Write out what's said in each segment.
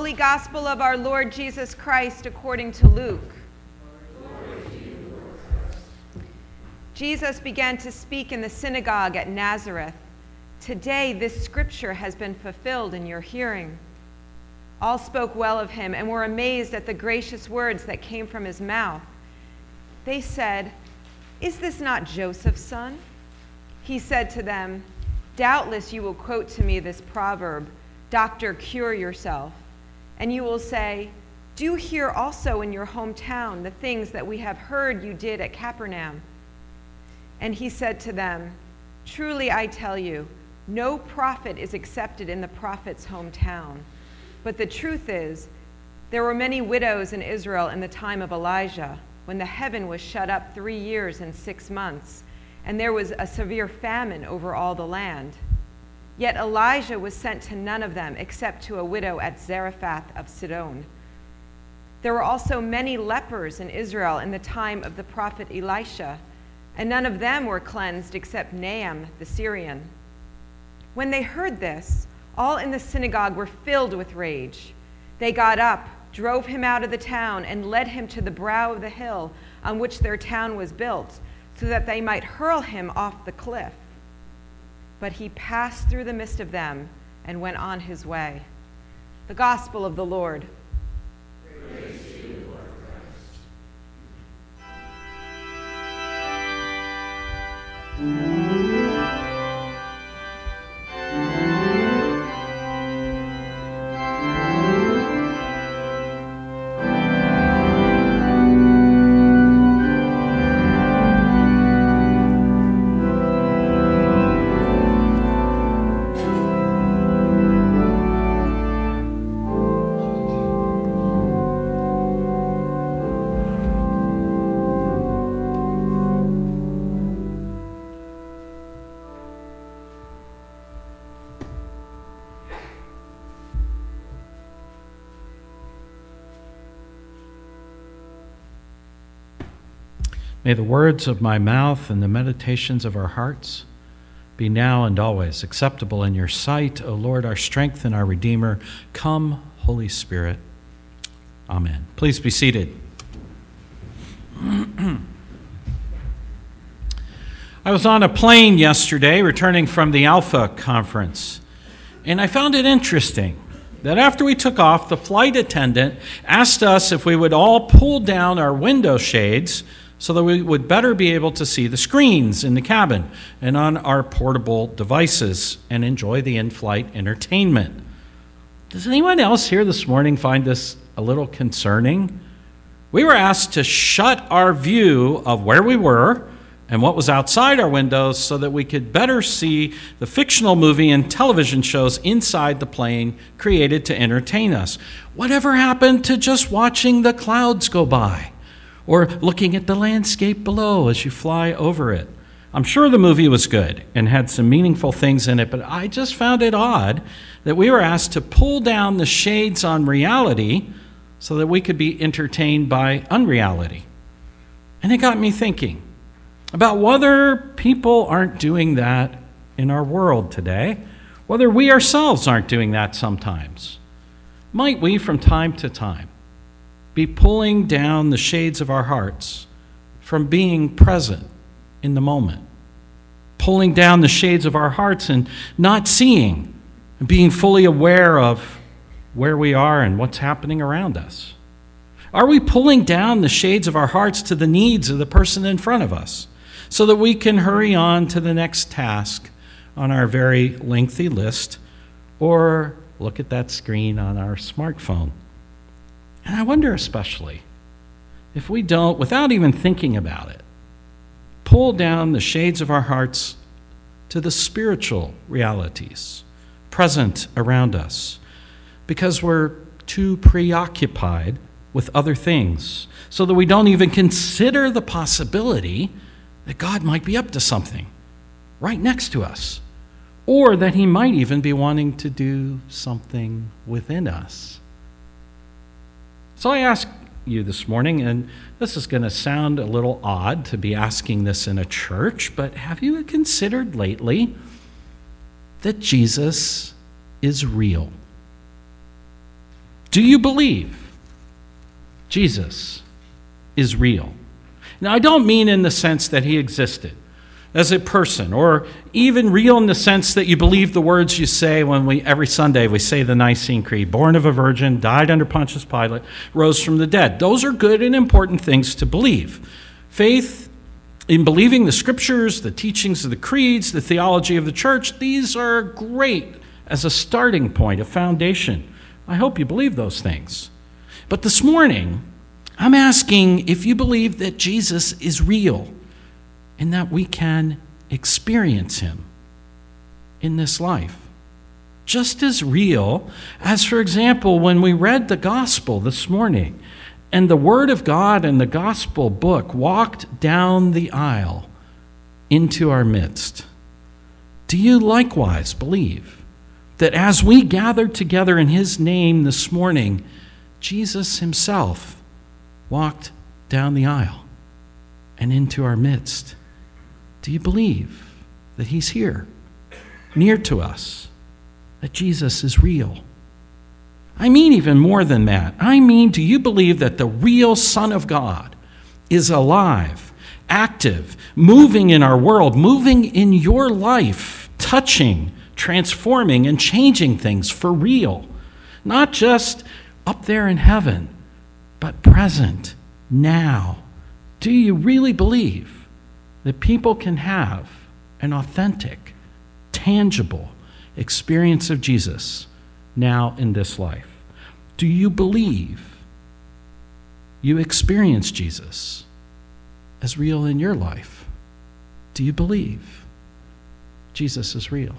Holy Gospel of our Lord Jesus Christ according to Luke. Jesus began to speak in the synagogue at Nazareth. Today, this scripture has been fulfilled in your hearing. All spoke well of him and were amazed at the gracious words that came from his mouth. They said, "Is this not Joseph's son?" He said to them, "Doubtless you will quote to me this proverb, 'Doctor, cure yourself.' And you will say, 'Do here also in your hometown the things that we have heard you did at Capernaum.'" And he said to them, "Truly I tell you, no prophet is accepted in the prophet's hometown. But the truth is, there were many widows in Israel in the time of Elijah, when the heaven was shut up 3 years and 6 months, and there was a severe famine over all the land. Yet Elijah was sent to none of them except to a widow at Zarephath of Sidon. There were also many lepers in Israel in the time of the prophet Elisha, and none of them were cleansed except Naaman the Syrian." When they heard this, all in the synagogue were filled with rage. They got up, drove him out of the town, and led him to the brow of the hill on which their town was built, so that they might hurl him off the cliff. But he passed through the midst of them and went on his way. The Gospel of the Lord. Praise to you, Lord Christ. May the words of my mouth and the meditations of our hearts be now and always acceptable in your sight, O Lord, our strength and our Redeemer. Come, Holy Spirit. Amen. Please be seated. I was on a plane yesterday returning from the Alpha conference, and I found it interesting that after we took off, the flight attendant asked us if we would all pull down our window shades so that we would better be able to see the screens in the cabin and on our portable devices and enjoy the in-flight entertainment. Does anyone else here this morning find this a little concerning? We were asked to shut our view of where we were and what was outside our windows so that we could better see the fictional movie and television shows inside the plane created to entertain us. Whatever happened to just watching the clouds go by? Or looking at the landscape below as you fly over it? I'm sure the movie was good and had some meaningful things in it, but I just found it odd that we were asked to pull down the shades on reality so that we could be entertained by unreality. And it got me thinking about whether people aren't doing that in our world today, whether we ourselves aren't doing that sometimes. Might we, from time to time, be pulling down the shades of our hearts from being present in the moment, pulling down the shades of our hearts and not seeing and being fully aware of where we are and what's happening around us? Are we pulling down the shades of our hearts to the needs of the person in front of us so that we can hurry on to the next task on our very lengthy list or look at that screen on our smartphone? And I wonder especially if we don't, without even thinking about it, pull down the shades of our hearts to the spiritual realities present around us because we're too preoccupied with other things so that we don't even consider the possibility that God might be up to something right next to us, or that he might even be wanting to do something within us. So I ask you this morning, and this is going to sound a little odd to be asking this in a church, but have you considered lately that Jesus is real? Do you believe Jesus is real? Now, I don't mean in the sense that he existed as a person, or even real in the sense that you believe the words you say when every Sunday we say the Nicene Creed, born of a virgin, died under Pontius Pilate, rose from the dead. Those are good and important things to believe. Faith in believing the scriptures, the teachings of the creeds, the theology of the church, these are great as a starting point, a foundation. I hope you believe those things. But this morning, I'm asking if you believe that Jesus is real and that we can experience him in this life. Just as real as, for example, when we read the gospel this morning and the Word of God and the gospel book walked down the aisle into our midst. Do you likewise believe that as we gathered together in his name this morning, Jesus himself walked down the aisle and into our midst? Do you believe that he's here, near to us, that Jesus is real? I mean even more than that. I mean, do you believe that the real Son of God is alive, active, moving in our world, moving in your life, touching, transforming, and changing things for real? Not just up there in heaven, but present, now. Do you really believe that people can have an authentic, tangible experience of Jesus now in this life? Do you believe you experience Jesus as real in your life? Do you believe Jesus is real?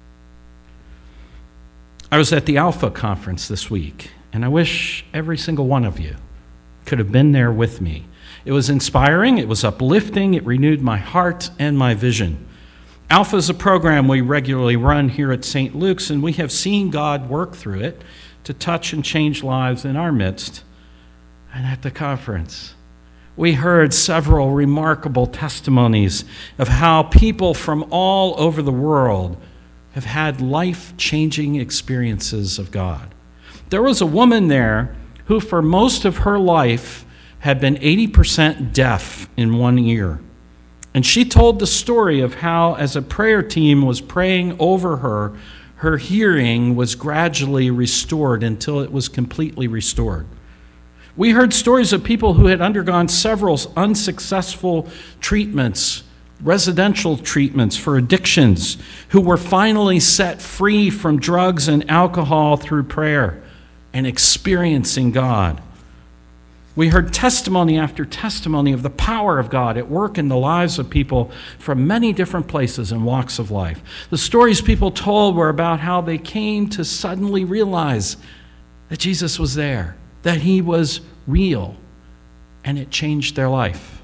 I was at the Alpha conference this week, and I wish every single one of you could have been there with me. It was inspiring, it was uplifting, it renewed my heart and my vision. Alpha is a program we regularly run here at St. Luke's, and we have seen God work through it to touch and change lives in our midst. And at the conference, we heard several remarkable testimonies of how people from all over the world have had life-changing experiences of God. There was a woman there who for most of her life had been 80% deaf in one ear. And she told the story of how, as a prayer team was praying over her, her hearing was gradually restored until it was completely restored. We heard stories of people who had undergone several unsuccessful treatments, residential treatments for addictions, who were finally set free from drugs and alcohol through prayer and experiencing God. We heard testimony after testimony of the power of God at work in the lives of people from many different places and walks of life. The stories people told were about how they came to suddenly realize that Jesus was there, that he was real, and it changed their life.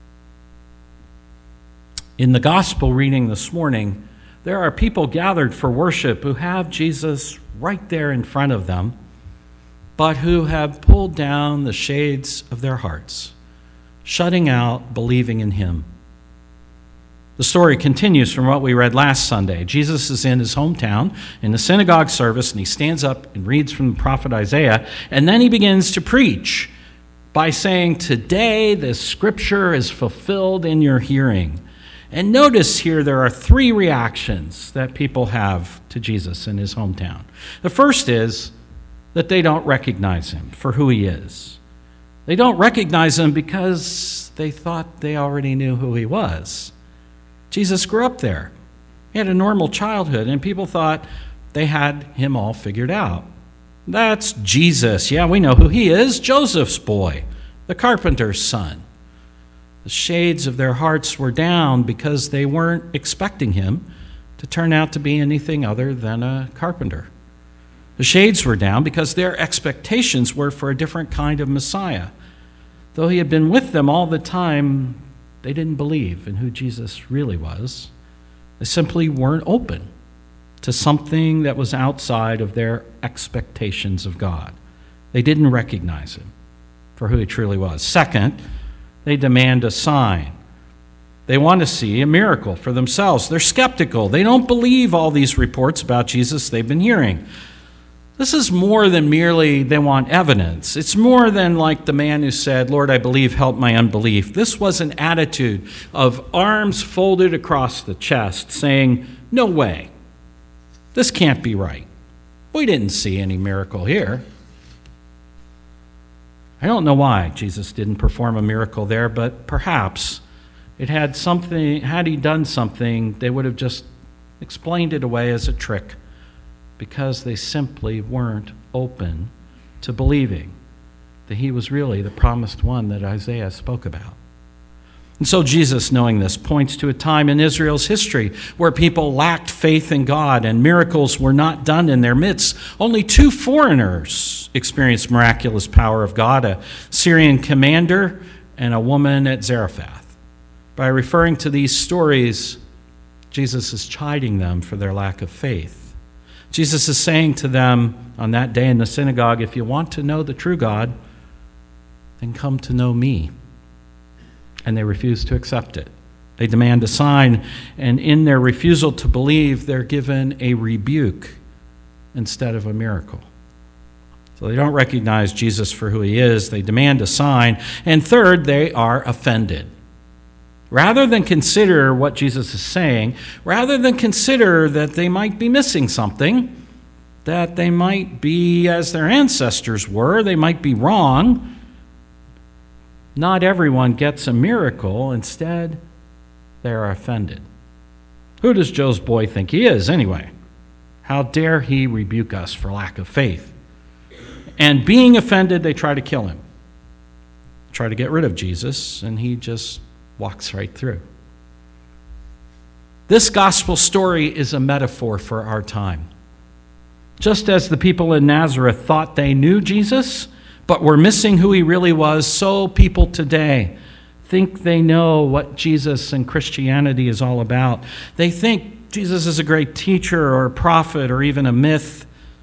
In the gospel reading this morning, there are people gathered for worship who have Jesus right there in front of them, but who have pulled down the shades of their hearts, shutting out believing in him. The story continues from what we read last Sunday. Jesus is in his hometown in the synagogue service, and he stands up and reads from the prophet Isaiah, and then he begins to preach by saying, "Today this scripture is fulfilled in your hearing." And notice here there are three reactions that people have to Jesus in his hometown. The first is that they don't recognize him for who he is. They don't recognize him because they thought they already knew who he was. Jesus grew up there. He had a normal childhood, and people thought they had him all figured out. That's Jesus. Yeah, we know who he is. Joseph's boy, the carpenter's son. The shades of their hearts were down because they weren't expecting him to turn out to be anything other than a carpenter. The shades were down because their expectations were for a different kind of Messiah. Though he had been with them all the time, they didn't believe in who Jesus really was. They simply weren't open to something that was outside of their expectations of God. They didn't recognize him for who he truly was. Second, they demand a sign. They want to see a miracle for themselves. They're skeptical. They don't believe all these reports about Jesus they've been hearing. This is more than merely they want evidence. It's more than like the man who said, Lord, I believe, help my unbelief. This was an attitude of arms folded across the chest, saying, no way. This can't be right. We didn't see any miracle here. I don't know why Jesus didn't perform a miracle there, but perhaps it had something, had he done something, they would have just explained it away as a trick, because they simply weren't open to believing that he was really the promised one that Isaiah spoke about. And so Jesus, knowing this, points to a time in Israel's history where people lacked faith in God and miracles were not done in their midst. Only 2 foreigners experienced miraculous power of God, a Syrian commander and a woman at Zarephath. By referring to these stories, Jesus is chiding them for their lack of faith. Jesus is saying to them on that day in the synagogue, if you want to know the true God, then come to know me. And they refuse to accept it. They demand a sign, and in their refusal to believe, they're given a rebuke instead of a miracle. So they don't recognize Jesus for who he is. They demand a sign. And third, they are offended. Rather than consider what Jesus is saying, rather than consider that they might be missing something, that they might be as their ancestors were, they might be wrong, not everyone gets a miracle. Instead, they are offended. Who does Joe's boy think he is, anyway? How dare he rebuke us for lack of faith? And being offended, they try to kill him. Try to get rid of Jesus, and he just walks right through. This gospel story is a metaphor for our time. Just as the people in Nazareth thought they knew Jesus, but were missing who he really was, so people today think they know what Jesus and Christianity is all about. They think Jesus is a great teacher or a prophet or even a myth.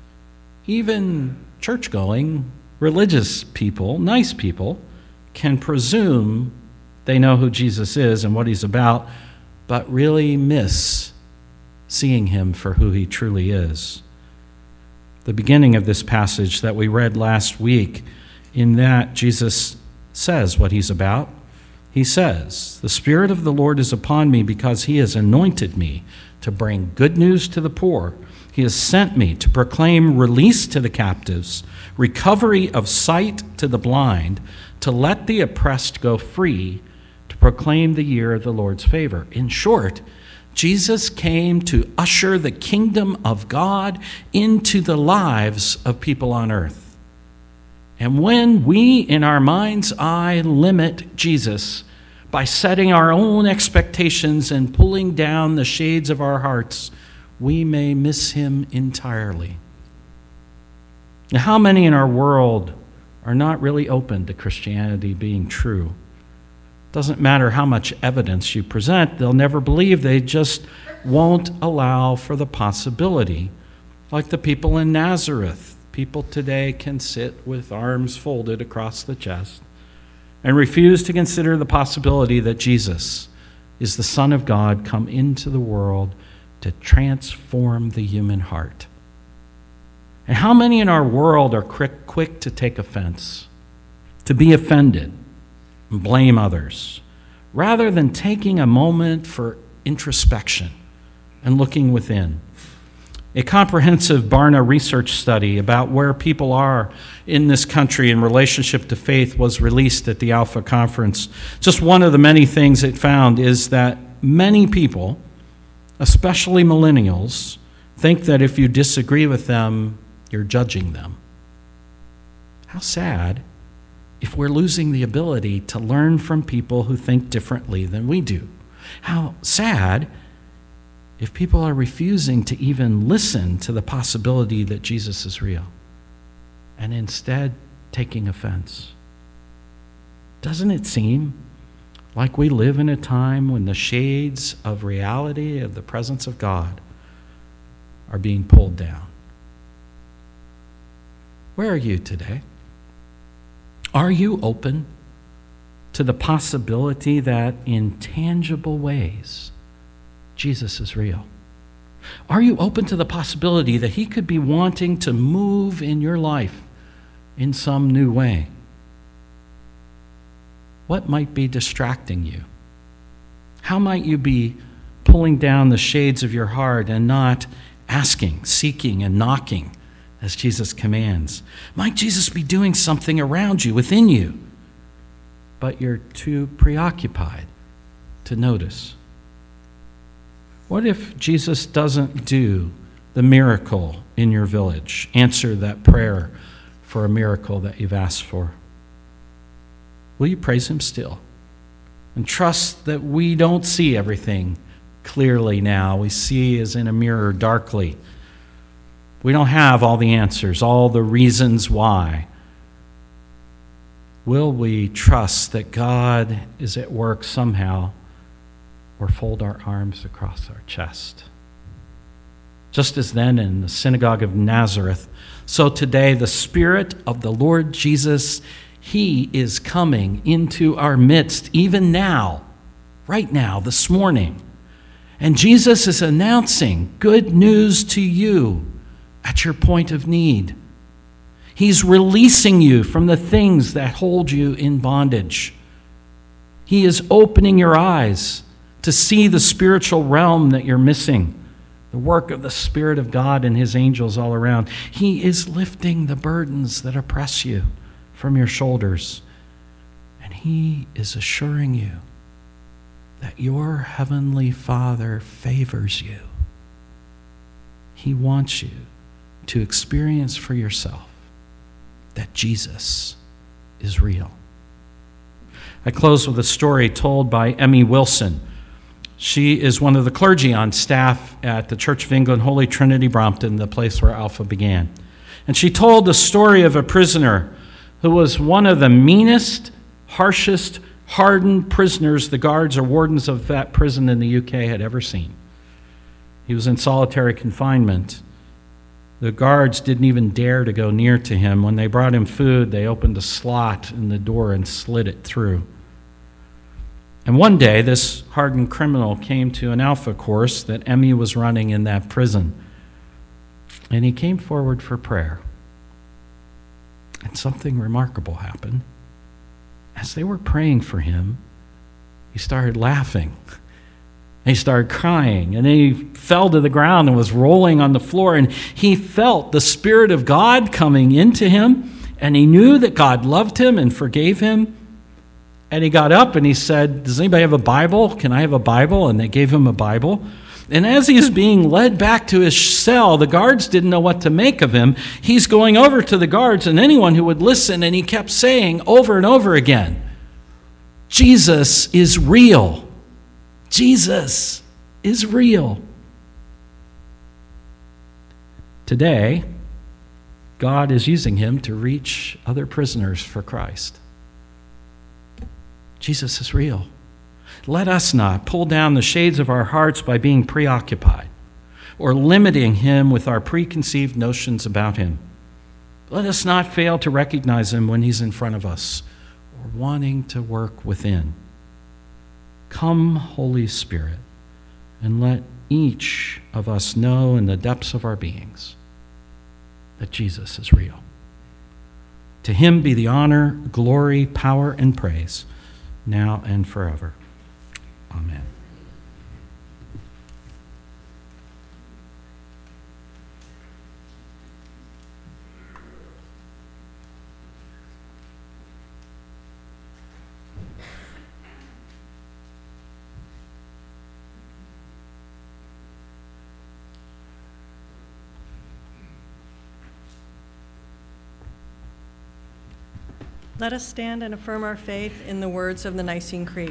Even church-going, religious people, nice people, can presume they know who Jesus is and what he's about, but really miss seeing him for who he truly is. The beginning of this passage that we read last week, in that Jesus says what he's about. He says, "The Spirit of the Lord is upon me because he has anointed me to bring good news to the poor. He has sent me to proclaim release to the captives, recovery of sight to the blind, to let the oppressed go free, to proclaim the year of the Lord's favor." In short, Jesus came to usher the kingdom of God into the lives of people on earth. And when we, in our mind's eye, limit Jesus by setting our own expectations and pulling down the shades of our hearts, we may miss him entirely. Now, how many in our world are not really open to Christianity being true? Doesn't matter how much evidence you present, they'll never believe. They just won't allow for the possibility. Like the people in Nazareth, people today can sit with arms folded across the chest and refuse to consider the possibility that Jesus is the Son of God come into the world to transform the human heart. And how many in our world are quick to take offense, to be offended, and blame others, rather than taking a moment for introspection and looking within? A comprehensive Barna research study about where people are in this country in relationship to faith was released at the Alpha Conference. Just one of the many things it found is that many people, especially millennials, think that if you disagree with them, you're judging them. How sad if we're losing the ability to learn from people who think differently than we do. How sad if people are refusing to even listen to the possibility that Jesus is real and instead taking offense. Doesn't it seem like we live in a time when the shades of reality of the presence of God are being pulled down? Where are you today? Are you open to the possibility that in tangible ways, Jesus is real Are you open to the possibility that he could be wanting to move in your life in some new way? What might be distracting you? How might you be pulling down the shades of your heart and not asking, seeking, and knocking as Jesus commands? Might Jesus be doing something around you, within you, but you're too preoccupied to notice? What if Jesus doesn't do the miracle in your village, answer that prayer for a miracle that you've asked for? Will you praise him still and trust that we don't see everything clearly now? We see as in a mirror darkly. We don't have all the answers, all the reasons why. Will we trust that God is at work somehow, or fold our arms across our chest? Just as then in the synagogue of Nazareth, so today the Spirit of the Lord Jesus, he is coming into our midst, even now, right now, this morning. And Jesus is announcing good news to you at your point of need. He's releasing you from the things that hold you in bondage. He is opening your eyes to see the spiritual realm that you're missing, the work of the Spirit of God and his angels all around. He is lifting the burdens that oppress you from your shoulders, and he is assuring you that your heavenly Father favors you. He wants you to experience for yourself that Jesus is real. I close with a story told by Emmy Wilson. She is one of the clergy on staff at the Church of England, Holy Trinity, Brompton, the place where Alpha began. And she told the story of a prisoner who was one of the meanest, harshest, hardened prisoners the guards or wardens of that prison in the UK had ever seen. He was in solitary confinement. The guards didn't even dare to go near to him. When they brought him food, they opened a slot in the door and slid it through. And one day, this hardened criminal came to an Alpha course that Emmy was running in that prison. And he came forward for prayer. And something remarkable happened. As they were praying for him, he started laughing. He started crying, and then he fell to the ground and was rolling on the floor, and he felt the Spirit of God coming into him, and he knew that God loved him and forgave him. And he got up and he said, "Does anybody have a Bible? Can I have a Bible?" And they gave him a Bible. And as he's being led back to his cell, the guards didn't know what to make of him. He's going over to the guards and anyone who would listen, and he kept saying over and over again, "Jesus is real. Jesus is real." Today, God is using him to reach other prisoners for Christ. Jesus is real. Let us not pull down the shades of our hearts by being preoccupied or limiting him with our preconceived notions about him. Let us not fail to recognize him when he's in front of us or wanting to work within. Come, Holy Spirit, and let each of us know in the depths of our beings that Jesus is real. To him be the honor, glory, power, and praise, now and forever. Amen. Let us stand and affirm our faith in the words of the Nicene Creed.